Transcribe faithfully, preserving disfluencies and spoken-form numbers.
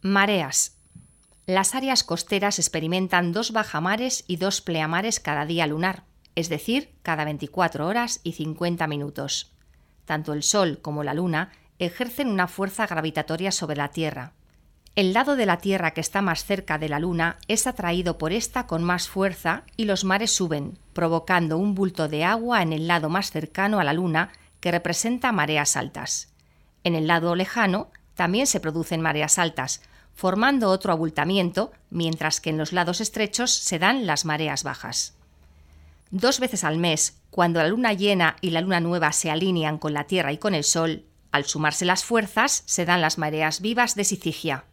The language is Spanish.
Mareas. Las áreas costeras experimentan dos bajamares y dos pleamares cada día lunar, es decir, cada veinticuatro horas y cincuenta minutos. Tanto el Sol como la Luna ejercen una fuerza gravitatoria sobre la Tierra. El lado de la Tierra que está más cerca de la Luna es atraído por esta con más fuerza y los mares suben, provocando un bulto de agua en el lado más cercano a la Luna que representa mareas altas. En el lado lejano también se producen mareas altas, formando otro abultamiento, mientras que en los lados estrechos se dan las mareas bajas. Dos veces al mes, cuando la luna llena y la luna nueva se alinean con la Tierra y con el Sol, al sumarse las fuerzas se dan las mareas vivas de Syzygia.